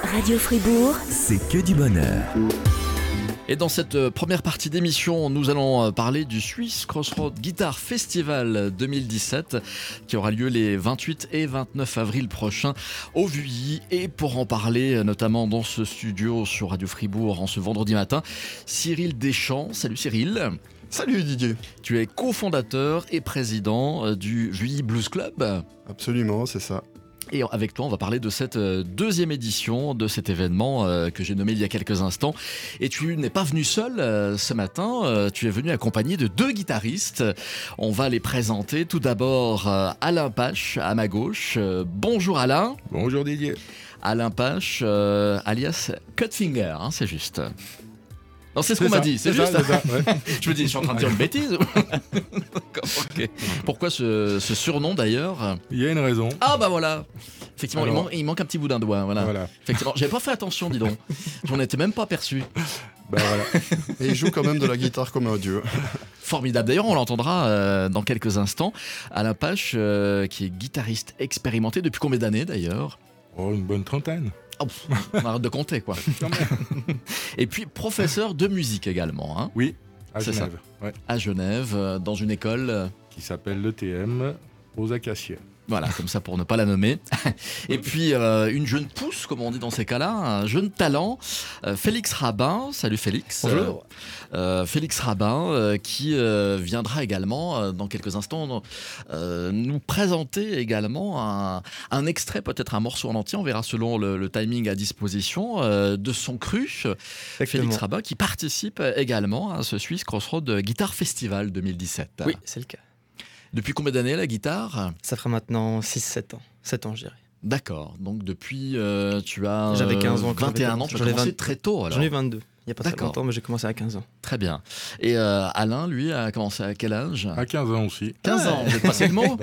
Radio Fribourg, c'est que du bonheur. Et dans cette première partie d'émission, nous allons parler du Swiss Crossroads Guitar Festival 2017 qui aura lieu les 28 et 29 avril prochains au Vuilly. Et pour en parler, notamment dans ce studio sur Radio Fribourg en ce vendredi matin, Cyril Deschamps. Salut Cyril. Salut Didier. Tu es cofondateur et président du Vuilly Blues Club. Absolument, c'est ça. Et avec toi, on va parler de cette deuxième édition de cet événement que j'ai nommé il y a quelques instants. Et tu n'es pas venu seul ce matin, tu es venu accompagné de deux guitaristes. On va les présenter. Tout d'abord, Alain Pache, à ma gauche. Bonjour Alain. Bonjour Didier. Alain Pache, alias Cutfinger, hein, c'est juste. Non, c'est ce qu'on m'a dit, c'est juste. Ça, ouais. Je me dis, je suis en train de dire une bêtise. Okay. Pourquoi ce surnom d'ailleurs ? Il y a une raison. Ah bah voilà. Effectivement, Alors, il manque un petit bout d'un doigt. Voilà. Effectivement, j'avais pas fait attention, dis donc. J'en étais même pas aperçu. Ben voilà. Et il joue quand même de la guitare comme un dieu. Formidable. D'ailleurs, on l'entendra dans quelques instants. Alain Pache, qui est guitariste expérimenté depuis combien d'années d'ailleurs ? Oh, une bonne trentaine. Oh, on arrête de compter quoi. Et puis professeur de musique également. Hein. Oui, à C'est Genève. Ouais. À Genève, dans une école. Qui s'appelle l'ETM aux Acacias. Voilà, comme ça pour ne pas la nommer. Et puis une jeune pousse, comme on dit dans ces cas-là, un jeune talent, Félix Rabin. Salut Félix. Bonjour. Félix Rabin qui viendra également dans quelques instants nous présenter également un extrait, peut-être un morceau en entier, on verra selon le timing à disposition, de son cru. Félix Rabin qui participe également à ce Swiss Crossroads Guitar Festival 2017. Oui, c'est le cas. Depuis combien d'années la guitare ? Ça fera maintenant 6-7 ans. 7 ans, je dirais. D'accord, donc depuis tu as J'avais 15 ans, 21 ans, tu as commencé très tôt alors. J'en ai 22, il n'y a pas très D'accord. longtemps, mais j'ai commencé à 15 ans. Très bien. Et Alain, lui, a commencé à quel âge ? À 15 ans aussi. 15 ans, vous êtes passé le mot.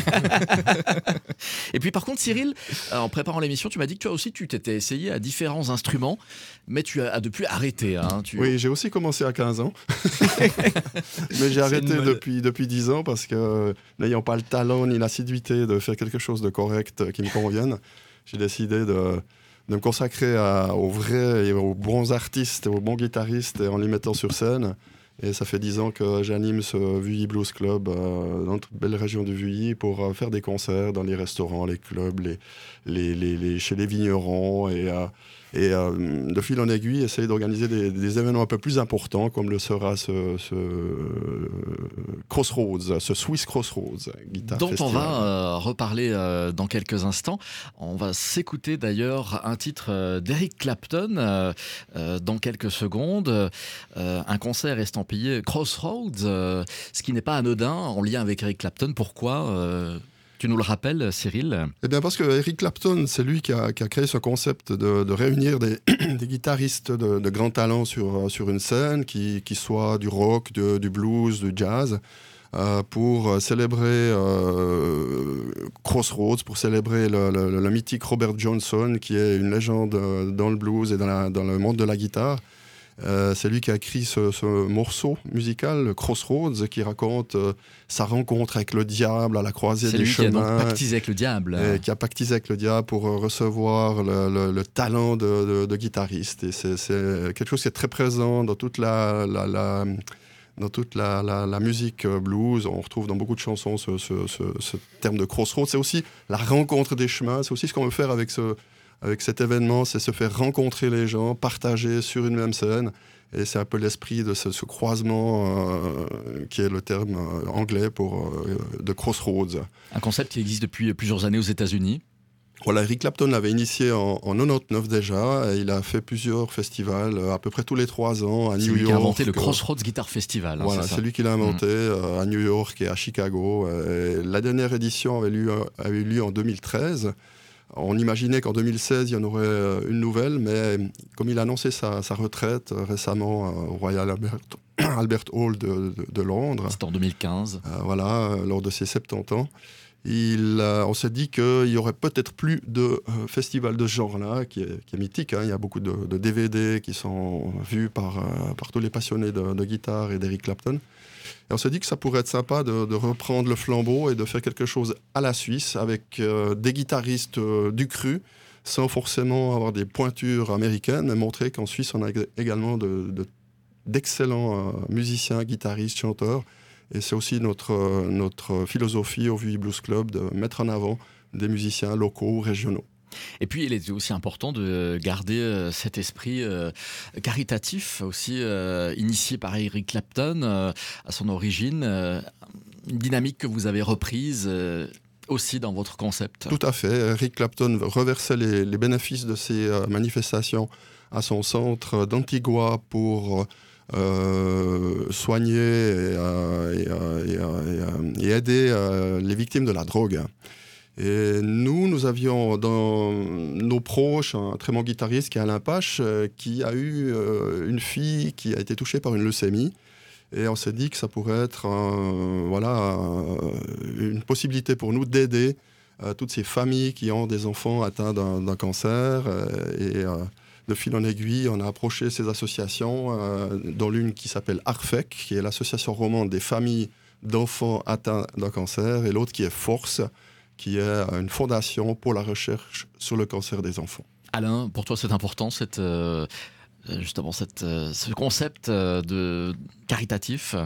Et puis par contre, Cyril, en préparant l'émission, tu m'as dit que toi aussi, tu t'étais essayé à différents instruments, mais tu as depuis arrêté. Hein, Oui, j'ai aussi commencé à 15 ans. Mais j'ai arrêté depuis 10 ans parce que n'ayant pas le talent ni l'assiduité de faire quelque chose de correct qui me convienne, j'ai décidé de me consacrer aux vrais et aux bons artistes et aux bons guitaristes et en les mettant sur scène. Et ça fait 10 ans que j'anime ce Vuilly Blues Club dans notre belle région du Vuilly pour faire des concerts dans les restaurants, les clubs, chez les vignerons et de fil en aiguille, essayer d'organiser des événements un peu plus importants comme le sera ce Crossroads, ce Swiss Crossroads Guitar dont Festival. on va reparler dans quelques instants. On va s'écouter d'ailleurs un titre d'Eric Clapton dans quelques secondes. Un concert estampillé Crossroads, ce qui n'est pas anodin en lien avec Eric Clapton. Pourquoi tu nous le rappelles, Cyril ? Eh bien parce que Eric Clapton, c'est lui qui a créé ce concept de réunir des guitaristes de grand talent sur une scène, qui soit du rock, du blues, du jazz, pour célébrer Crossroads, pour célébrer le mythique Robert Johnson, qui est une légende dans le blues et dans le monde de la guitare. C'est lui qui a écrit ce morceau musical, Crossroads, qui raconte sa rencontre avec le diable à la croisée des chemins. C'est lui qui a donc pactisé avec le diable. Qui a pactisé avec le diable pour recevoir le talent de guitariste. Et c'est quelque chose qui est très présent dans toute la musique blues. On retrouve dans beaucoup de chansons ce terme de Crossroads. C'est aussi la rencontre des chemins. C'est aussi ce qu'on veut faire avec cet événement, c'est se faire rencontrer les gens, partager sur une même scène. Et c'est un peu l'esprit de ce croisement qui est le terme anglais de Crossroads. Un concept qui existe depuis plusieurs années aux États-Unis. Voilà, Eric Clapton l'avait initié en 99 déjà. Et il a fait plusieurs festivals, à peu près tous les 3 ans, à New York. C'est lui qui a inventé le Crossroads Guitar Festival. Voilà, c'est lui qui l'a inventé à New York et à Chicago. Et la dernière édition avait eu lieu en 2013. On imaginait qu'en 2016, il y en aurait une nouvelle, mais comme il a annoncé sa retraite récemment au Royal Albert Hall de Londres. C'était en 2015. Lors de ses 70 ans. On s'est dit qu'il n'y aurait peut-être plus de festival de ce genre-là, qui est mythique. Hein. Il y a beaucoup de DVD qui sont vus par tous les passionnés de guitare et d'Eric Clapton. Et on s'est dit que ça pourrait être sympa de reprendre le flambeau et de faire quelque chose à la Suisse avec des guitaristes du cru, sans forcément avoir des pointures américaines, mais montrer qu'en Suisse, on a également d'excellents musiciens, guitaristes, chanteurs. Et c'est aussi notre philosophie au VUI Blues Club de mettre en avant des musiciens locaux, régionaux. Et puis, il est aussi important de garder cet esprit caritatif, aussi initié par Eric Clapton à son origine, une dynamique que vous avez reprise aussi dans votre concept. Tout à fait. Eric Clapton reversait les bénéfices de ces manifestations à son centre d'Antigua pour soigner et aider les victimes de la drogue. Et nous avions dans nos proches un très bon guitariste qui est Alain Pache, qui a eu une fille qui a été touchée par une leucémie. Et on s'est dit que ça pourrait être une possibilité pour nous d'aider toutes ces familles qui ont des enfants atteints d'un cancer. De fil en aiguille, on a approché ces associations, dont l'une qui s'appelle ARFEC, qui est l'association romande des familles d'enfants atteints d'un cancer, et l'autre qui est FORCE, qui est une fondation pour la recherche sur le cancer des enfants. Alain, pour toi, c'est important ce concept de caritatif?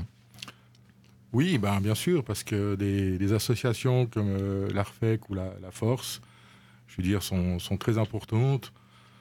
Oui, bien sûr, parce que des associations comme l'ARFEC ou la Force, je veux dire, sont très importantes.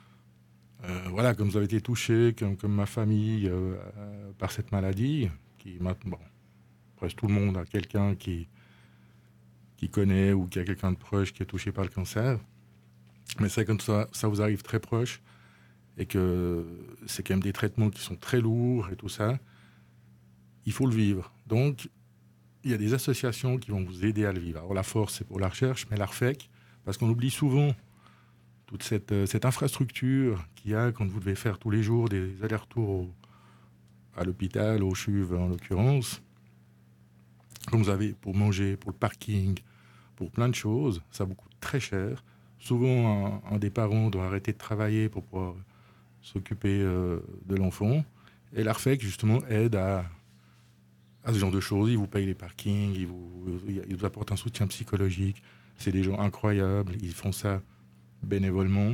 Comme vous avez été touché, comme ma famille, par cette maladie, qui maintenant, presque tout le monde a quelqu'un qui connaît ou qui a quelqu'un de proche qui est touché par le cancer. Mais c'est comme ça vous arrive très proche et que c'est quand même des traitements qui sont très lourds et tout ça. Il faut le vivre. Donc, il y a des associations qui vont vous aider à le vivre. Alors, la Force, c'est pour la recherche, mais l'ARFEC, parce qu'on oublie souvent toute cette infrastructure qu'il y a quand vous devez faire tous les jours des allers-retours à l'hôpital, au CHUV en l'occurrence. Comme vous avez pour manger, pour le parking, pour plein de choses, ça vous coûte très cher. Souvent, un des parents doit arrêter de travailler pour pouvoir s'occuper de l'enfant. Et l'ARFEC, justement, aide à ce genre de choses. Ils vous payent les parkings, ils vous apportent un soutien psychologique. C'est des gens incroyables, ils font ça bénévolement.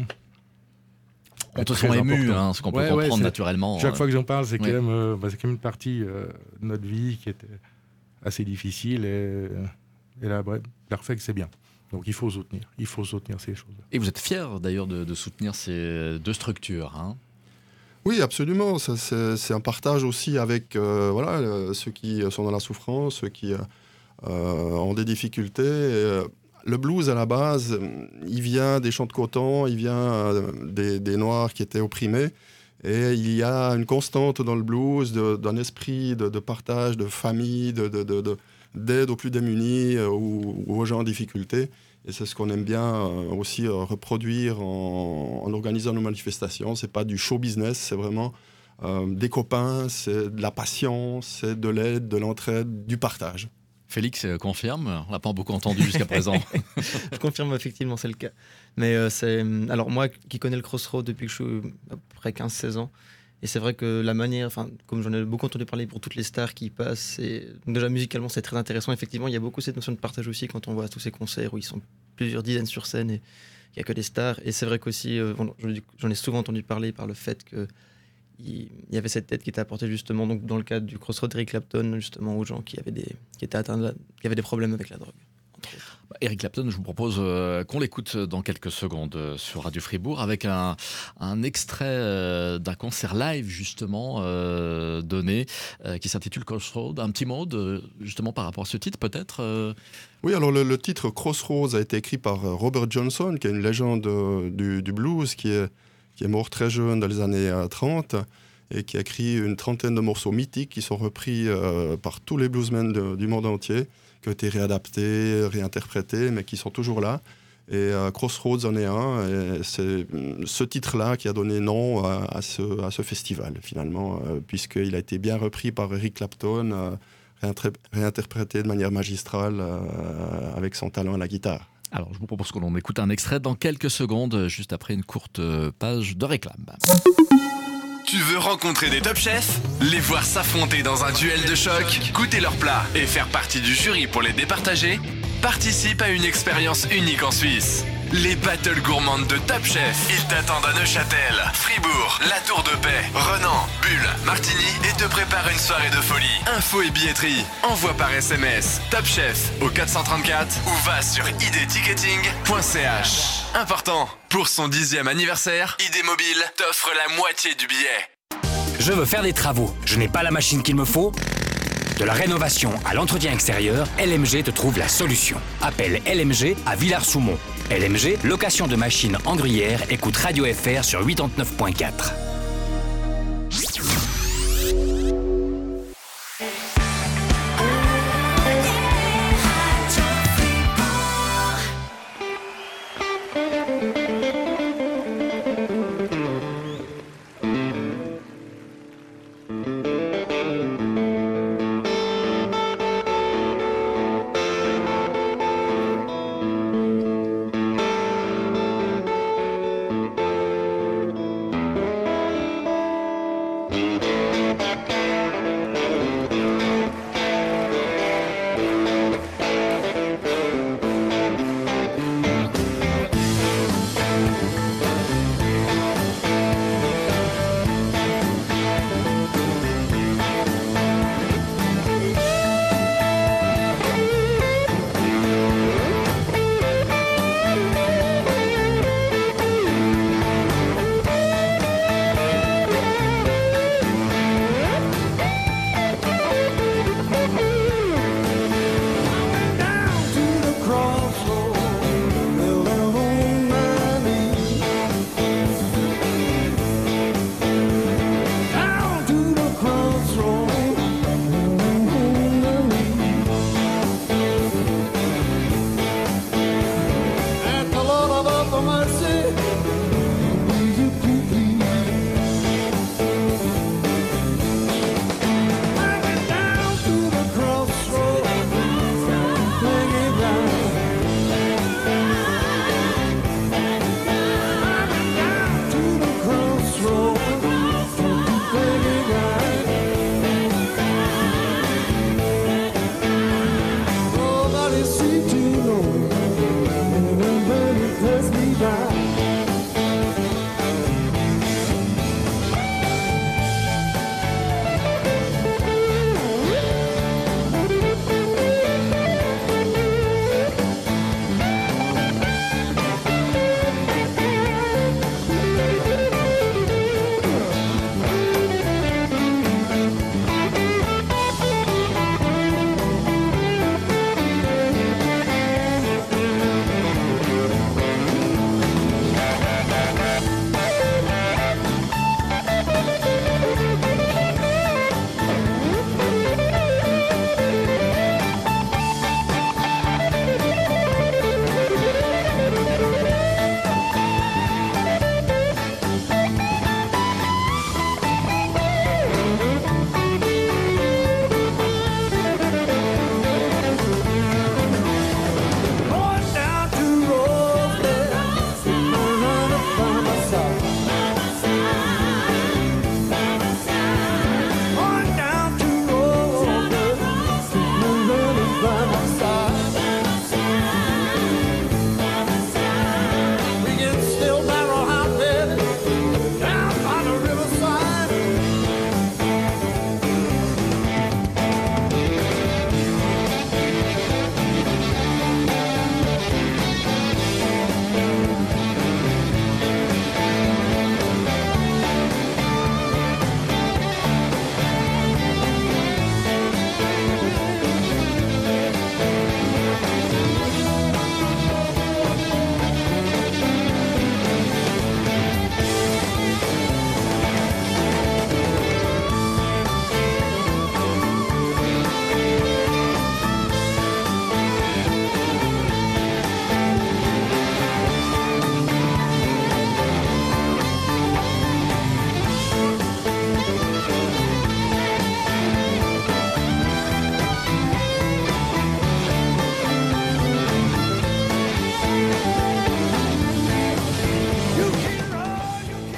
On te sent ému, ce qu'on peut comprendre naturellement. Chaque fois que j'en parle, c'est quand même une partie de notre vie qui était assez difficile. Et là, l'ARFEC, c'est bien. Donc il faut soutenir ces choses-là. Et vous êtes fiers d'ailleurs de soutenir ces deux structures, hein? Oui, absolument. C'est un partage aussi avec ceux qui sont dans la souffrance, ceux qui ont des difficultés. Le blues, à la base, il vient des champs de coton, il vient des Noirs qui étaient opprimés. Et il y a une constante dans le blues d'un esprit de partage, de famille, d'aide aux plus démunis ou aux gens en difficulté. Et c'est ce qu'on aime bien aussi reproduire en organisant nos manifestations. C'est pas du show business, c'est vraiment des copains, c'est de la passion, c'est de l'aide, de l'entraide, du partage. Félix confirme, on l'a pas beaucoup entendu jusqu'à présent. Je confirme, effectivement, c'est le cas. Mais alors moi qui connais le Crossroad depuis que je suis à peu près 15-16 ans, et c'est vrai que la manière, comme j'en ai beaucoup entendu parler pour toutes les stars qui passent, donc déjà musicalement c'est très intéressant. Effectivement, il y a beaucoup cette notion de partage aussi quand on voit tous ces concerts où ils sont plusieurs dizaines sur scène et il n'y a que des stars. Et c'est vrai qu'aussi, j'en ai souvent entendu parler par le fait qu'il y avait cette aide qui était apportée justement donc, dans le cadre du Crossroad d'Eric Clapton, justement aux gens qui étaient atteints qui avaient des problèmes avec la drogue. Eric Clapton, je vous propose qu'on l'écoute dans quelques secondes sur Radio Fribourg avec un extrait d'un concert live justement donné qui s'intitule Crossroads. Un petit mot justement par rapport à ce titre peut-être Oui, alors le titre Crossroads a été écrit par Robert Johnson, qui est une légende du blues, qui est mort très jeune dans les années 30 et qui a écrit une trentaine de morceaux mythiques qui sont repris par tous les bluesmen du monde entier, qui ont été réadaptés, réinterprétés, mais qui sont toujours là. Et Crossroads en est un. Et c'est ce titre-là qui a donné nom à ce festival, finalement, puisqu'il a été bien repris par Eric Clapton, réinterprété de manière magistrale avec son talent à la guitare. Alors, je vous propose que l'on écoute un extrait dans quelques secondes, juste après une courte page de réclame. Tu veux rencontrer des top chefs, les voir s'affronter dans un duel de choc, goûter leurs plats et faire partie du jury pour les départager? Participe à une expérience unique en Suisse. les battles gourmandes de Top Chef. Ils t'attendent à Neuchâtel, Fribourg, La Tour de Paix, Renan, Bulle, Martigny et te préparent une soirée de folie. Info et billetterie, envoie par SMS Top Chef au 434 ou va sur idticketing.ch. Important, pour son 10e anniversaire, ID Mobile t'offre la moitié du billet. Je veux faire des travaux, je n'ai pas la machine qu'il me faut. De la rénovation à l'entretien extérieur, LMG te trouve la solution. Appelle LMG à Villars-Soumont. LMG, location de machines en gruyère, écoute Radio FR sur 89.4.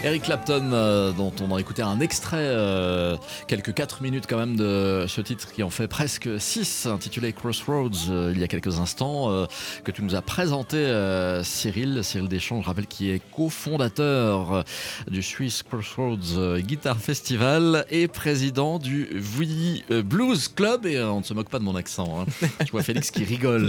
Eric Clapton, dont on a écouté un extrait, quelques 4 minutes quand même de ce titre qui en fait presque 6, intitulé Crossroads, il y a quelques instants, que tu nous as présenté, Cyril Deschamps, je rappelle, qui est cofondateur du Swiss Crossroads Guitar Festival et président du Vuilly Blues Club. Et on ne se moque pas de mon accent, hein. Je vois Félix qui rigole.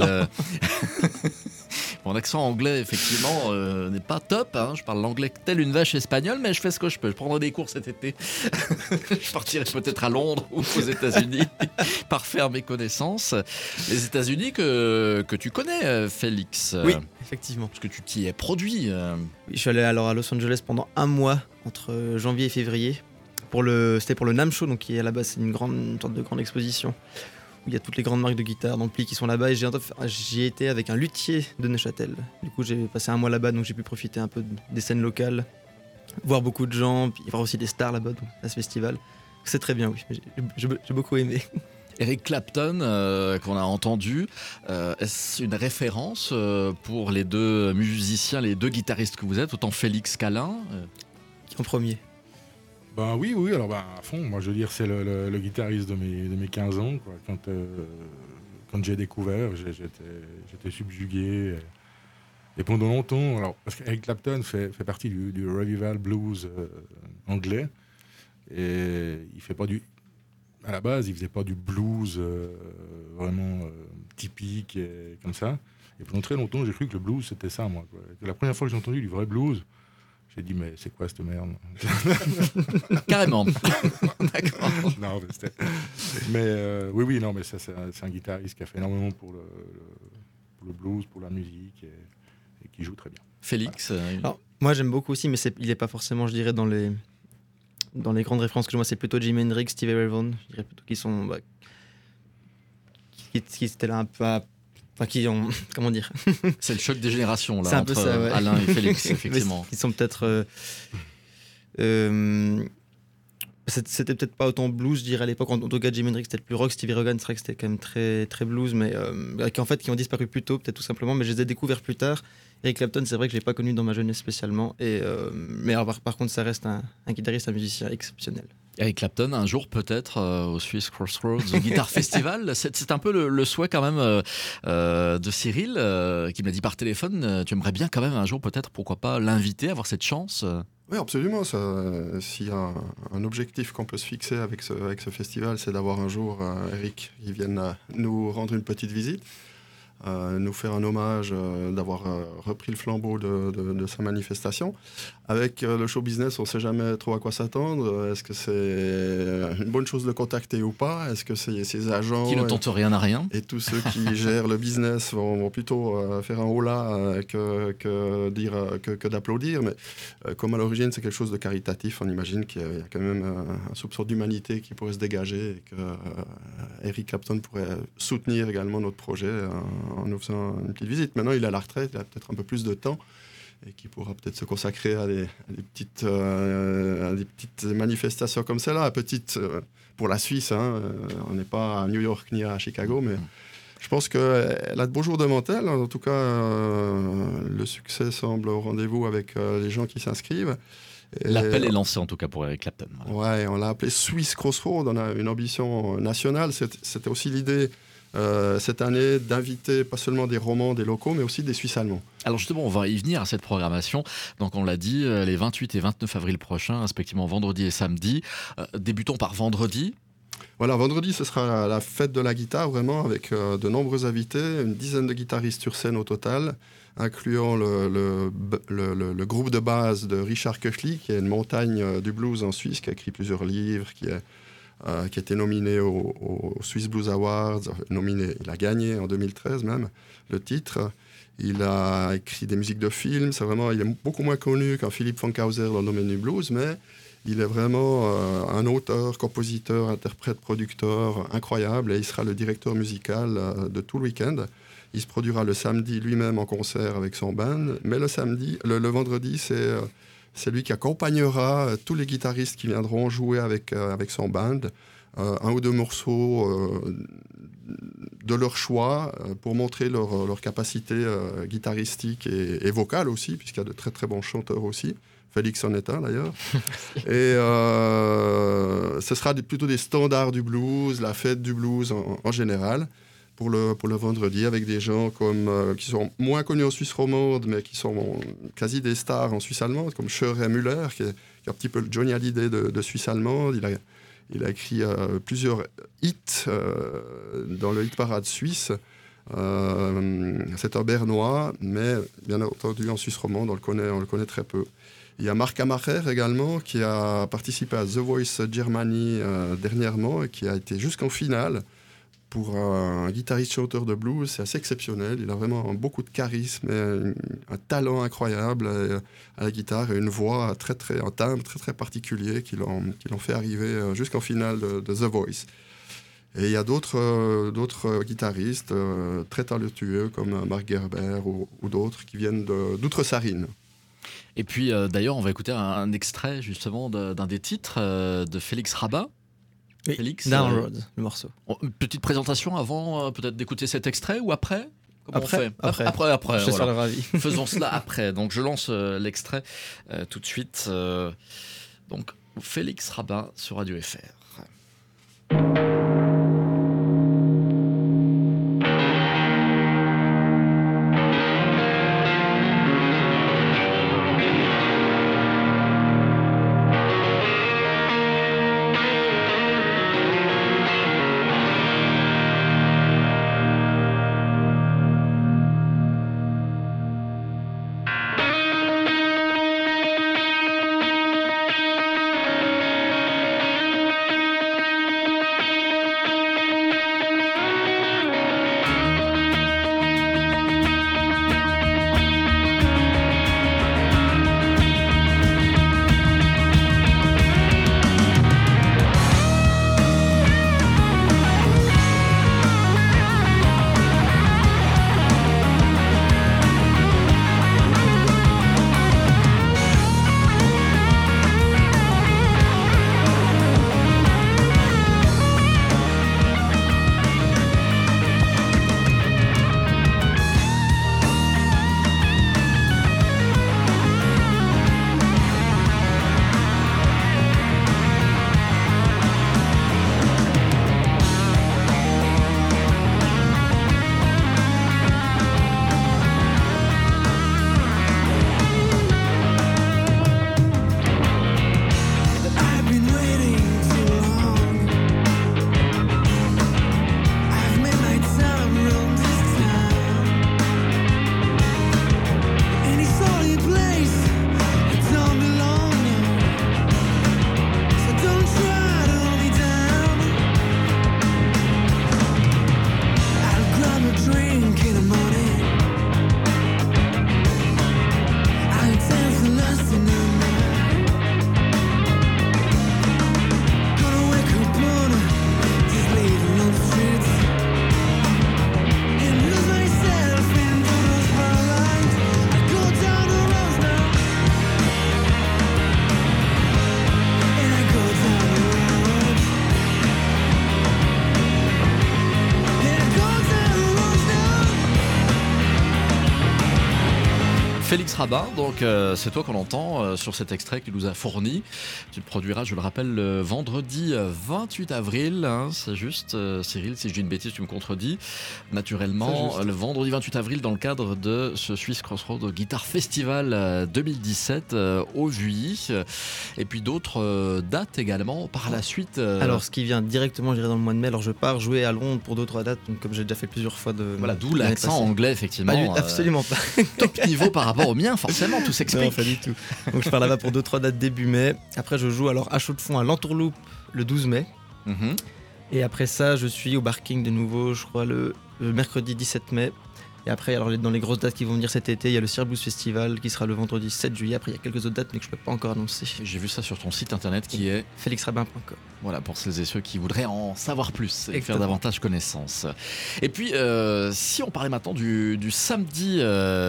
Mon accent anglais, effectivement, n'est pas top, hein. Je parle l'anglais tel une vache espagnole, mais je fais ce que je peux. Je prendrai des cours cet été. Je partirai peut-être à Londres ou aux États-Unis par faire mes connaissances. Les États-Unis que tu connais, Félix. Oui, effectivement. Parce que tu t'y es produit. Oui, je suis allé alors à Los Angeles pendant un mois, entre janvier et février. C'était pour le NAMM Show, donc qui est à la base c'est une sorte de grande exposition. Il y a toutes les grandes marques de guitare, d'amplis qui sont là-bas, et j'y ai été avec un luthier de Neuchâtel. Du coup, j'ai passé un mois là-bas, donc j'ai pu profiter un peu des scènes locales, voir beaucoup de gens, puis voir aussi des stars là-bas, donc, à ce festival. C'est très bien, oui. J'ai beaucoup aimé. Eric Clapton, qu'on a entendu, est-ce une référence pour les deux musiciens, les deux guitaristes que vous êtes, autant Félix qu'Alain En premier. Ben oui, alors à fond. Moi, je veux dire, c'est le guitariste de mes 15 ans, quoi. Quand j'ai découvert, j'étais subjugué. Et pendant longtemps, alors, parce qu'Eric Clapton fait partie du revival blues anglais. Et il fait pas à la base, il faisait pas du blues vraiment typique et comme ça. Et pendant très longtemps, j'ai cru que le blues, c'était ça, moi, quoi. La première fois que j'ai entendu du vrai blues, j'ai dit, mais c'est quoi cette merde? Carrément. D'accord. Non, oui, non, mais ça, c'est un guitariste qui a fait énormément pour le blues, pour la musique, et qui joue très bien. Félix Alors, moi, j'aime beaucoup aussi, mais il n'est pas forcément, je dirais, dans les grandes références que je vois, c'est plutôt Jimi Hendrix, Stevie Ray Vaughan, je dirais plutôt qui sont... qui étaient là un peu qui ont... Comment dire? C'est le choc des générations, là, c'est un entre peu ça, ouais. Alain et Félix, effectivement. Ils sont peut-être... c'était peut-être pas autant blues, je dirais, à l'époque. En tout cas, Jimi Hendrix, c'était le plus rock. Stevie Ray Vaughan, c'est vrai que c'était quand même très, très blues, mais qui ont disparu plus tôt, peut-être tout simplement. Mais je les ai découverts plus tard. Eric Clapton, c'est vrai que je l'ai pas connu dans ma jeunesse spécialement. Mais alors, par contre, ça reste un guitariste, un musicien exceptionnel. Eric Clapton, un jour peut-être au Swiss Crossroads Guitar Festival. C'est un peu le souhait quand même de Cyril, qui me l'a dit par téléphone. Tu aimerais bien quand même un jour peut-être, pourquoi pas, l'inviter, avoir cette chance Oui, absolument. S'il y a un objectif qu'on peut se fixer avec ce festival, c'est d'avoir un jour Eric qui vienne nous rendre une petite visite. Nous faire un hommage d'avoir repris le flambeau de sa manifestation. Avec le show business, on ne sait jamais trop à quoi s'attendre. Est-ce que c'est une bonne chose de le contacter ou pas? Est-ce que c'est ses agents qui ne tentent rien à rien? Et tous ceux qui gèrent le business vont plutôt faire un hola que d'applaudir. Mais comme à l'origine, c'est quelque chose de caritatif, on imagine qu'il y a quand même un soupçon d'humanité qui pourrait se dégager et que Eric Clapton pourrait soutenir également notre projet en nous faisant une petite visite. Maintenant, il est à la retraite, il a peut-être un peu plus de temps et qui pourra peut-être se consacrer à des petites manifestations comme celle-là, pour la Suisse. Hein. On n'est pas à New York ni à Chicago, mais je pense qu'elle a de beaux jours devant elle. En tout cas, le succès semble au rendez-vous avec les gens qui s'inscrivent. L'appel est lancé en tout cas pour Eric Clapton. Voilà. Ouais, on l'a appelé Swiss Crossroads. On a une ambition nationale. C'était aussi l'idée cette année d'inviter pas seulement des Romans, des locaux, mais aussi des Suisses allemands. Alors justement, on va y venir à cette programmation. Donc on l'a dit, les 28 et 29 avril prochains, respectivement vendredi et samedi. Débutons par vendredi. Voilà, vendredi, ce sera la fête de la guitare, vraiment, avec de nombreux invités, une dizaine de guitaristes sur scène au total, incluant le groupe de base de Richard Köchli, qui est une montagne du blues en Suisse, qui a écrit plusieurs livres, qui a été nominé au Swiss Blues Awards, il a gagné en 2013 même le titre. Il a écrit des musiques de films, il est beaucoup moins connu qu'un Philippe Fankhauser dans le domaine du blues, mais il est vraiment un auteur, compositeur, interprète, producteur incroyable, et il sera le directeur musical de tout le week-end. Il se produira le samedi lui-même en concert avec son band, mais le vendredi, c'est lui qui accompagnera tous les guitaristes qui viendront jouer avec son band, un ou deux morceaux de leur choix pour montrer leur capacité guitaristique et vocale aussi, puisqu'il y a de très très bons chanteurs aussi. Félix en est un d'ailleurs. Et ce sera plutôt des standards du blues, la fête du blues en général, pour le vendredi, avec des gens qui sont moins connus en Suisse romande, mais qui sont quasi des stars en Suisse allemande, comme Ray Müller, qui est un petit peu le Johnny Hallyday de Suisse allemande. Il a écrit plusieurs hits dans le hit parade suisse. C'est un Bernois, mais bien entendu en Suisse romande, on le connaît très peu. Il y a Marc Amacher également, qui a participé à The Voice Germany dernièrement et qui a été jusqu'en finale. Pour un guitariste-chanteur de blues, c'est assez exceptionnel. Il a vraiment beaucoup de charisme et un talent incroyable à la guitare et une voix un timbre très particulier qui l'ont fait arriver jusqu'en finale de The Voice. Et il y a d'autres guitaristes très talentueux comme Mark Gerber ou d'autres qui viennent d'Outre-Sarine. Et puis d'ailleurs, on va écouter un extrait justement d'un des titres de Félix Rabin. Oui, Félix, Down Road, le morceau. Une petite présentation avant peut-être d'écouter cet extrait ou après? Comment Après, on fait après. Je serai ravi. Faisons cela après. Donc je lance l'extrait tout de suite. Donc Félix Rabin sur Radio FR. Félix Rabin, donc c'est toi qu'on entend sur cet extrait qu'il nous a fourni. Tu le produiras, je le rappelle, le vendredi 28 avril. Hein, c'est juste, Cyril, si je dis une bêtise, tu me contredis. Naturellement, le vendredi 28 avril, dans le cadre de ce Swiss Crossroads Guitar Festival 2017 au Vuilly. Et puis d'autres dates également par la suite. Alors, ce qui vient directement, je dirais, dans le mois de mai. Alors, je pars jouer à Londres pour d'autres dates, donc, comme j'ai déjà fait plusieurs fois. Voilà, d'où l'accent anglais, effectivement. Absolument pas. Top niveau par rapport au mien, forcément, tout s'explique. Non, pas du tout. Donc je pars là-bas pour 2-3 dates début mai. Après, je joue alors à Chaux-de-Fonds à l'Entourloupe le 12 mai. Mm-hmm. Et après ça, je suis au Barking de nouveau, je crois, le mercredi 17 mai. Et après, alors dans les grosses dates qui vont venir cet été, il y a le Sir Blues Festival qui sera le vendredi 7 juillet. Après, il y a quelques autres dates, mais que je ne peux pas encore annoncer. J'ai vu ça sur ton site internet qui est félixrabin.com. Voilà, pour celles et ceux qui voudraient en savoir plus et faire davantage connaissance. Et puis, si on parlait maintenant du samedi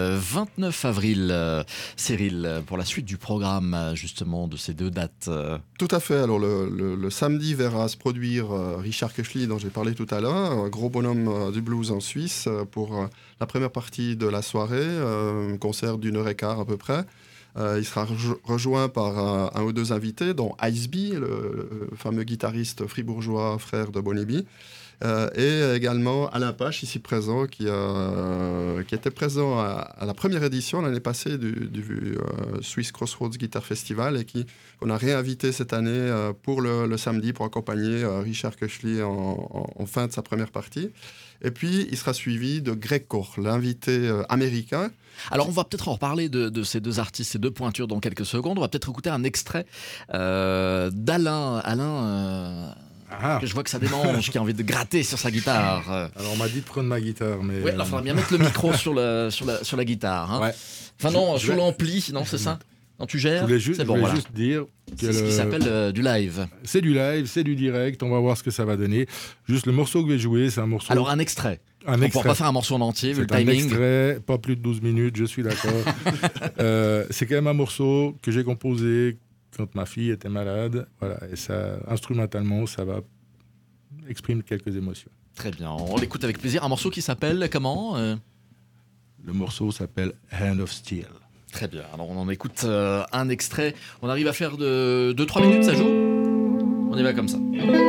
29 avril, Cyril, pour la suite du programme, justement, de ces deux dates. Tout à fait. Alors, le samedi verra se produire Richard Köchli, dont j'ai parlé tout à l'heure, un gros bonhomme du blues en Suisse, pour la première partie de la soirée, un concert d'1h15 à peu près. Il sera rejoint par un ou deux invités, dont Iceby, le fameux guitariste fribourgeois, frère de Bonnie B. Et également Alain Pache, ici présent, qui était présent à la première édition l'année passée du Swiss Crossroads Guitar Festival et qu'on a réinvité cette année pour le samedi pour accompagner Richard Köchli en fin de sa première partie. Et puis, il sera suivi de Greg Koch, l'invité américain. Alors, on va peut-être en reparler de ces deux artistes, ces deux pointures dans quelques secondes. On va peut-être écouter un extrait d'Alain. Alain, que je vois que ça démange, qui a envie de gratter sur sa guitare. Alors, on m'a dit de prendre ma guitare, mais... Oui, il faudra bien mettre le micro sur la guitare. Hein. Ouais. Enfin non, sur l'ampli, non, c'est ça? Non, tu gères? Je voulais juste dire que c'est ce qui s'appelle du live. C'est du live, c'est du direct, on va voir ce que ça va donner. Juste le morceau que je vais jouer, c'est un morceau... Alors un extrait. On ne pourra pas faire un morceau en entier, vu le timing. Un extrait, pas plus de 12 minutes, je suis d'accord. C'est quand même un morceau que j'ai composé quand ma fille était malade. Voilà, et ça, instrumentalement, ça va exprimer quelques émotions. Très bien, on l'écoute avec plaisir. Un morceau qui s'appelle comment Le morceau s'appelle Hand of Steel. Très bien, alors on en écoute un extrait. On arrive à faire de 2-3 minutes, ça joue? On y va comme ça.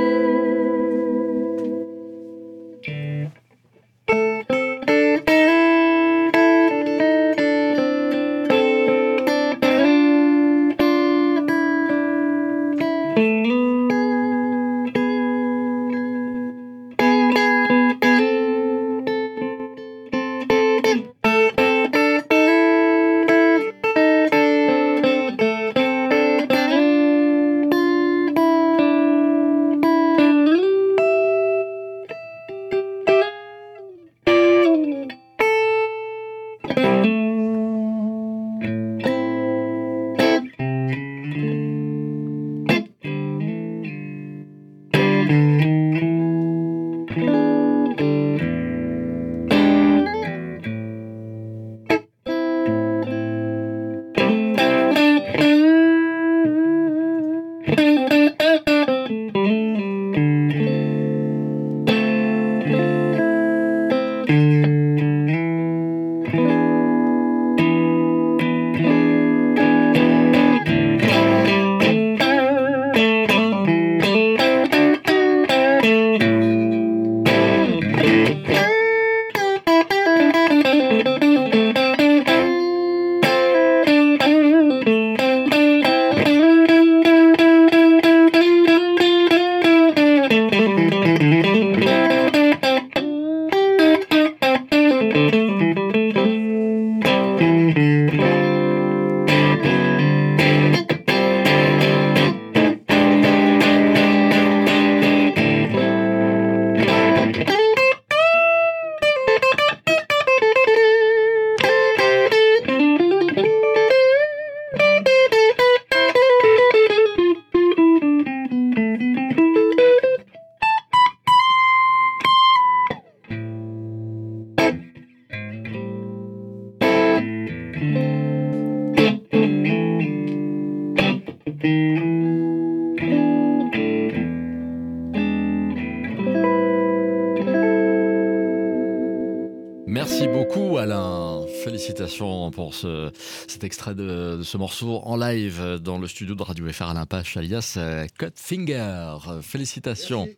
Merci beaucoup Alain, félicitations pour cet extrait de ce morceau en live dans le studio de Radio FR. Alain Pache alias Cutfinger, félicitations.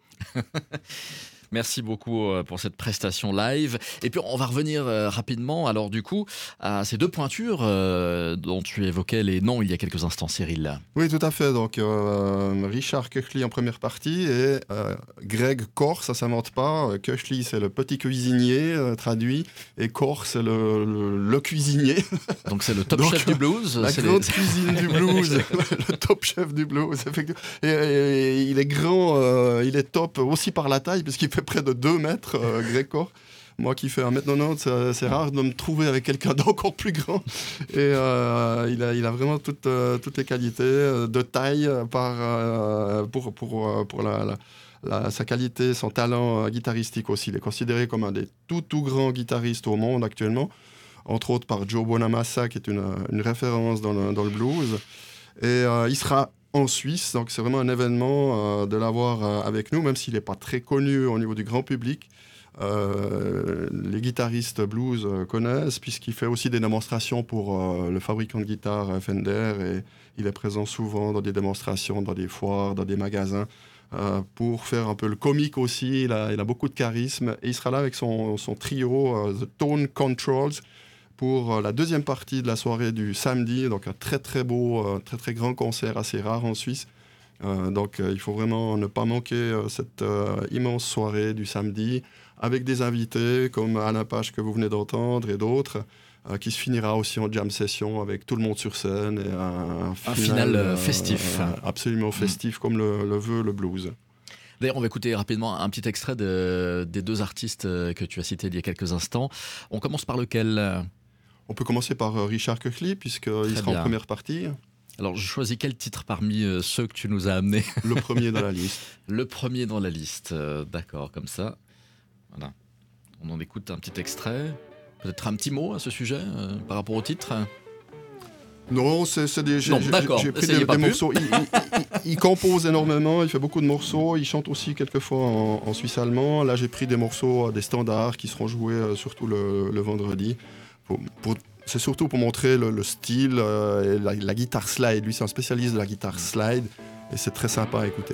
Merci beaucoup pour cette prestation live. Et puis on va revenir rapidement alors du coup à ces deux pointures dont tu évoquais les noms il y a quelques instants, Cyril. Oui, tout à fait. Donc Richard Köchli en première partie et Greg Koch, ça s'invente pas. Köchli c'est le petit cuisinier traduit et Koch c'est le cuisinier. Donc c'est le top chef du blues. La grande cuisine du blues, le top chef du blues. Effectivement. Et il est grand, il est top aussi par la taille parce qu'il fait près de 2 mètres, Greg Koch. Moi qui fais 1m90, c'est rare de me trouver avec quelqu'un d'encore plus grand. Et il a vraiment toutes les qualités de taille pour sa qualité, son talent guitaristique aussi. Il est considéré comme un des tout grands guitaristes au monde actuellement, entre autres par Joe Bonamassa, qui est une référence dans le blues. Et il sera en Suisse, donc c'est vraiment un événement de l'avoir avec nous, même s'il n'est pas très connu au niveau du grand public. les guitaristes blues connaissent, puisqu'il fait aussi des démonstrations pour le fabricant de guitares Fender, et il est présent souvent dans des démonstrations, dans des foires, dans des magasins, pour faire un peu le comique aussi. Il a beaucoup de charisme, et il sera là avec son trio The Tone Controls pour la deuxième partie de la soirée du samedi, donc un très très beau, très très grand concert assez rare en Suisse. Donc il faut vraiment ne pas manquer cette immense soirée du samedi, avec des invités comme Alain Page que vous venez d'entendre et d'autres, qui se finira aussi en jam session avec tout le monde sur scène, et un final festif. Absolument festif, comme le veut le blues. D'ailleurs, on va écouter rapidement un petit extrait des deux artistes que tu as cités il y a quelques instants. On commence par lequel ? On peut commencer par Richard Köchli, puisqu'il sera en première partie. Alors, je choisis quel titre parmi ceux que tu nous as amenés ? Le premier dans la liste. Le premier dans la liste, d'accord, comme ça. Voilà. On en écoute un petit extrait. Peut-être un petit mot à ce sujet par rapport au titre ? Non, c'est des. Non, d'accord. J'ai pris des morceaux. Il compose énormément, il fait beaucoup de morceaux. Il chante aussi quelquefois en suisse allemand. Là, j'ai pris des morceaux, des standards qui seront joués surtout le vendredi. C'est surtout pour montrer le style et la guitare slide. Lui, c'est un spécialiste de la guitare slide, et c'est très sympa à écouter.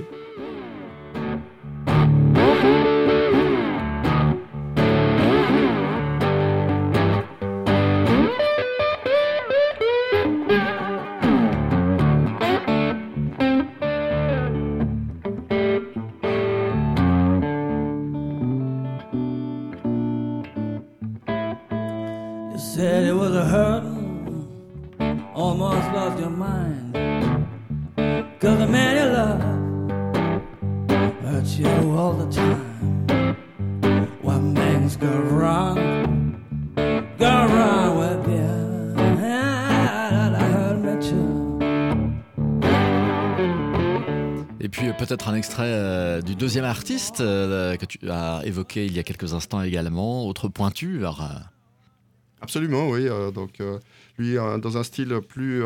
Said it was a hurting, almost lost your mind, 'cause the man you love hurts you all the time. When things go wrong with you, and I hurt me too. Et puis peut-être un extrait du deuxième artiste que tu as évoqué il y a quelques instants également, autre pointure. Absolument, oui. Donc, lui, dans un style plus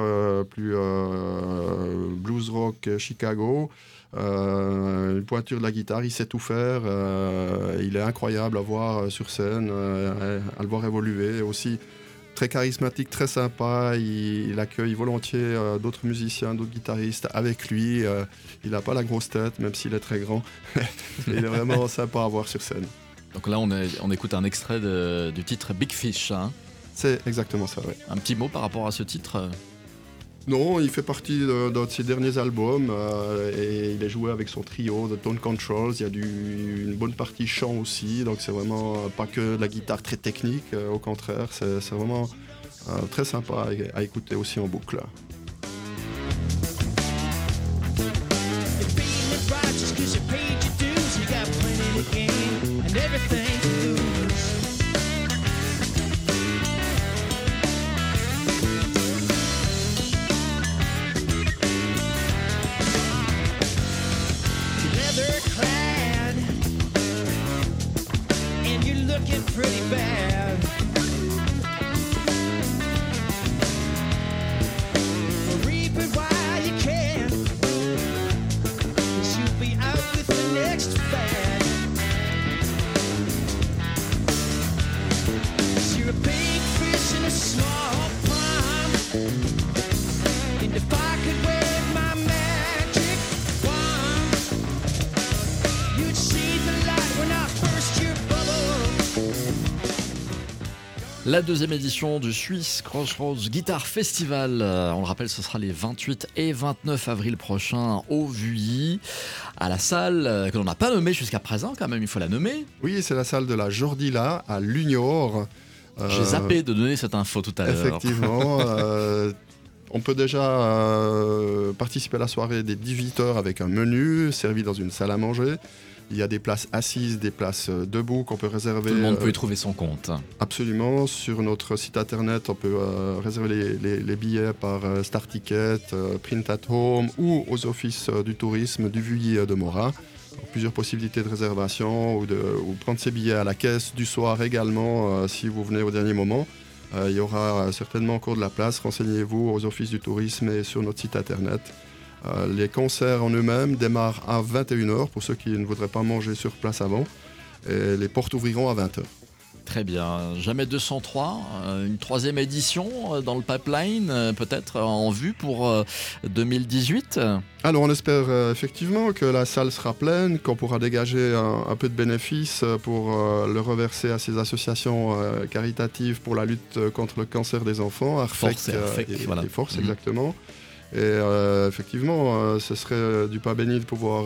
blues rock Chicago, une pointure de la guitare, il sait tout faire. Il est incroyable à voir sur scène, à le voir évoluer. Aussi très charismatique, très sympa. Il accueille volontiers d'autres musiciens, d'autres guitaristes avec lui. Il n'a pas la grosse tête, même s'il est très grand. Il est vraiment sympa à voir sur scène. Donc là, on écoute un extrait du titre Big Fish. Hein. C'est exactement ça, oui. Un petit mot par rapport à ce titre ? Non, il fait partie de ses derniers albums et il est joué avec son trio de Tone Controls. Il y a une bonne partie chant aussi, donc c'est vraiment pas que de la guitare très technique, au contraire, c'est vraiment très sympa à écouter aussi en boucle. Pretty bad. Reap it while you can, 'cause you'll be out with the next fad. 'Cause you're a big fish in a small pond, and if I could wave my magic wand, you'd see the light when I burst your bubble. La deuxième édition du Swiss Crossroads Guitar Festival. On le rappelle, ce sera les 28 et 29 avril prochains au Vuilly, à la salle que l'on n'a pas nommée jusqu'à présent, quand même, il faut la nommer. Oui, c'est la salle de la Jordila à Lunior. J'ai zappé de donner cette info tout à l'heure. Effectivement. On peut déjà participer à la soirée dès 18h avec un menu servi dans une salle à manger. Il y a des places assises, des places debout qu'on peut réserver. Tout le monde peut y trouver son compte. Absolument. Sur notre site internet, on peut réserver les billets par Star Ticket, Print at Home ou aux offices du tourisme du Vuilly de Morat. Plusieurs possibilités de réservation ou prendre ses billets à la caisse du soir également si vous venez au dernier moment. Il y aura certainement encore de la place. Renseignez-vous aux offices du tourisme et sur notre site internet. Les concerts en eux-mêmes démarrent à 21h pour ceux qui ne voudraient pas manger sur place avant. Et les portes ouvriront à 20h. Très bien. Jamais 203, une troisième édition dans le pipeline, peut-être en vue pour 2018. Alors on espère effectivement que la salle sera pleine, qu'on pourra dégager un peu de bénéfices pour le reverser à ces associations caritatives pour la lutte contre le cancer des enfants, ARFEC, voilà. et Force, exactement. Et effectivement, ce serait du pas béni de pouvoir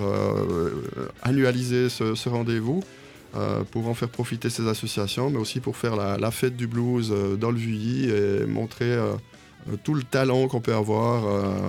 annualiser ce rendez-vous. Pour en faire profiter ces associations, mais aussi pour faire la fête du blues dans le Vuilly et montrer tout le talent qu'on peut avoir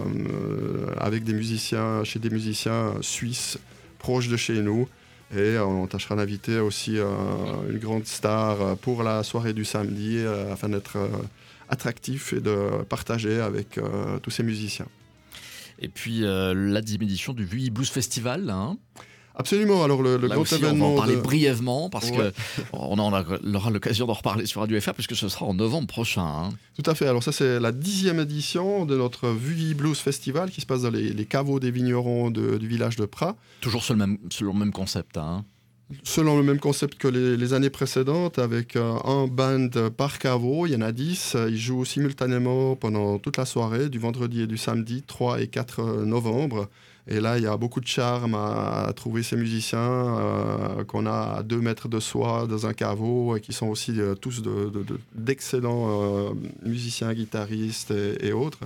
avec des musiciens, chez des musiciens suisses proches de chez nous. Et on tâchera d'inviter aussi une grande star pour la soirée du samedi afin d'être attractif et de partager avec tous ces musiciens. Et puis la 10e édition du Vuilly Blues Festival, hein. Absolument, alors le Là gros aussi, événement... on va en parler brièvement parce Ouais. qu'on aura l'occasion d'en reparler sur Radio FR puisque ce sera en novembre prochain. Hein. Tout à fait, alors ça c'est la 10e édition de notre Vuilly Blues Festival qui se passe dans les caveaux des vignerons du village de Prat. Toujours selon le même concept. Hein. Selon le même concept que les années précédentes, avec un band par caveau, il y en a 10. Ils jouent simultanément pendant toute la soirée, du vendredi et du samedi, 3 et 4 novembre. Et là, il y a beaucoup de charme à trouver ces musiciens qu'on a à 2 mètres de soi dans un caveau et qui sont aussi tous d'excellents musiciens, guitaristes et autres.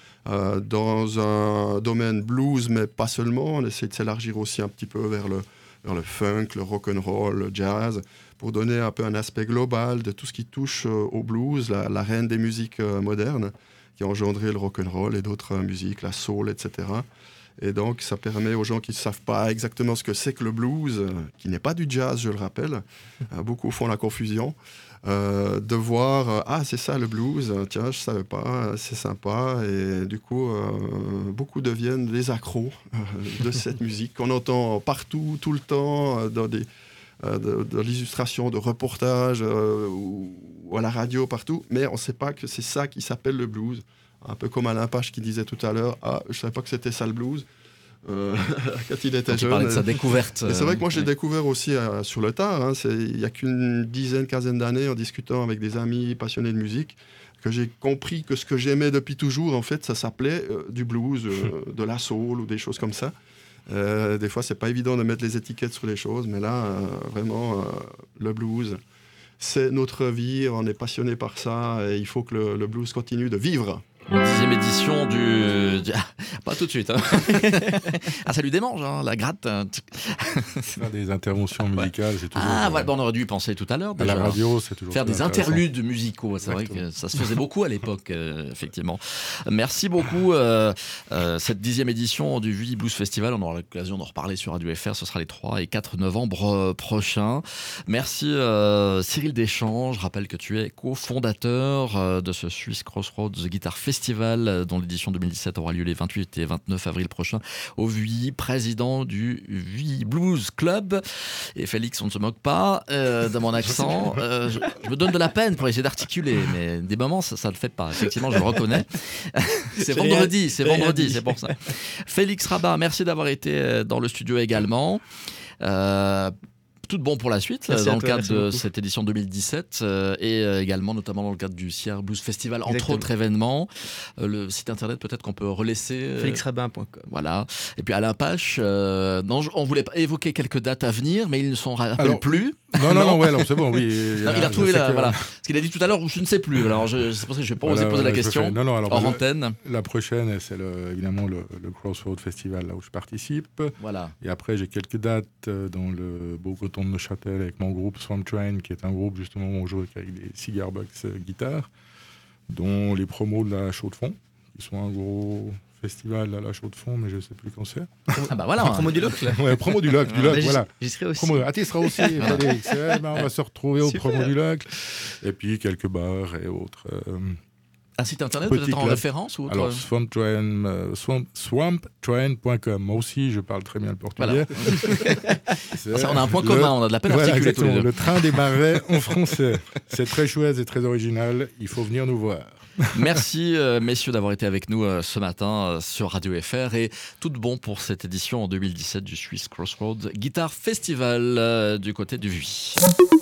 Dans un domaine blues, mais pas seulement. On essaie de s'élargir aussi un petit peu vers le funk, le rock'n'roll, le jazz, pour donner un peu un aspect global de tout ce qui touche au blues, la reine des musiques modernes, qui a engendré le rock'n'roll et d'autres musiques, la soul, etc. Et donc, ça permet aux gens qui ne savent pas exactement ce que c'est que le blues, qui n'est pas du jazz, je le rappelle, beaucoup font la confusion, de voir « Ah, c'est ça le blues, tiens, je ne savais pas, c'est sympa ». Et du coup, beaucoup deviennent des accros de cette musique qu'on entend partout, tout le temps, dans de l'illustration, de reportages ou à la radio, partout. Mais on ne sait pas que c'est ça qui s'appelle le blues. Un peu comme Alain Pache qui disait tout à l'heure « Ah, je ne savais pas que c'était ça le blues ». Quand il était jeune. Il parlait de sa découverte. Et c'est vrai que moi, j'ai ouais. découvert aussi sur le tard. Hein, il n'y a qu'une quinzaine d'années, en discutant avec des amis passionnés de musique, que j'ai compris que ce que j'aimais depuis toujours, en fait, ça s'appelait du blues, de la soul ou des choses comme ça. Des fois, c'est pas évident de mettre les étiquettes sur les choses, mais là, vraiment, le blues, c'est notre vie. On est passionné par ça et il faut que le blues continue de vivre. 10e édition pas tout de suite. Hein. Ah, ça lui démange, hein, la gratte. Faire des interventions musicales, c'est toujours... Ah, voilà, on aurait dû y penser tout à l'heure. à la déjà. radio, c'est toujours Faire très des intéressant. interludes musicaux, c'est vrai que ça se faisait beaucoup à l'époque, effectivement. Merci beaucoup. Cette 10e édition du Vuilly Blues Festival, on aura l'occasion d'en reparler sur Radio FR, ce sera les 3 et 4 novembre prochains. Merci Cyril Deschamps, je rappelle que tu es cofondateur de ce Swiss Crossroads Guitar Festival, dont l'édition 2017 aura lieu les 28 et 29 avril prochains au Vuilly, président du Vuilly Blues Club. Et Félix, on ne se moque pas de mon accent. Je me donne de la peine pour essayer d'articuler, mais des moments, ça ne le fait pas. Effectivement, je le reconnais. C'est vendredi, c'est pour ça. Félix Rabat, merci d'avoir été dans le studio également. Tout de bon pour la suite, Merci dans à le toi, cadre merci de beaucoup. cette édition 2017 et également notamment dans le cadre du Sierra Blues Festival, entre Exactement. autres événements. Le site internet peut-être qu'on peut relaisser. Félixrabin.com. Voilà. Et puis Alain Pache, on voulait évoquer quelques dates à venir, mais ils ne s'en rappellent Alors, plus. Non, ouais, alors c'est bon, oui. Non, il a trouvé voilà. Ce qu'il a dit tout à l'heure, je ne sais plus. Alors c'est pour ça que je vais pas oser poser la question. Non, alors Hors antenne. la prochaine, c'est évidemment le Crossroads Festival, là où je participe. Voilà. Et après, j'ai quelques dates dans le beau coton de Neuchâtel avec mon groupe Swamp Train, qui est un groupe justement où on joue avec des Cigar Box guitares, dont les promos de la Chaux de Fonds, qui sont un gros festival à la Chaux de Fonds, mais je ne sais plus quand c'est. Ah bah voilà. Promo du Loc, là. Ouais, promo du Loc, voilà. J'y serai aussi. Promo, tu seras aussi, Félix. On va se retrouver au Super. promo du Loc. Et puis quelques bars et autres. Un site internet Petit peut-être en club. référence ou autre. Alors, swamptrain.com. Moi aussi, je parle très bien le portugais. C'est Ça, on a un point commun, on a de la peine à Voilà, articuler tous les exactement. deux. Le train des marais en français. C'est très chouette et très original. Il faut venir nous voir. Merci messieurs d'avoir été avec nous ce matin sur Radio FR et tout de bon pour cette édition en 2017 du Swiss Crossroads Guitar Festival du côté du Vuy.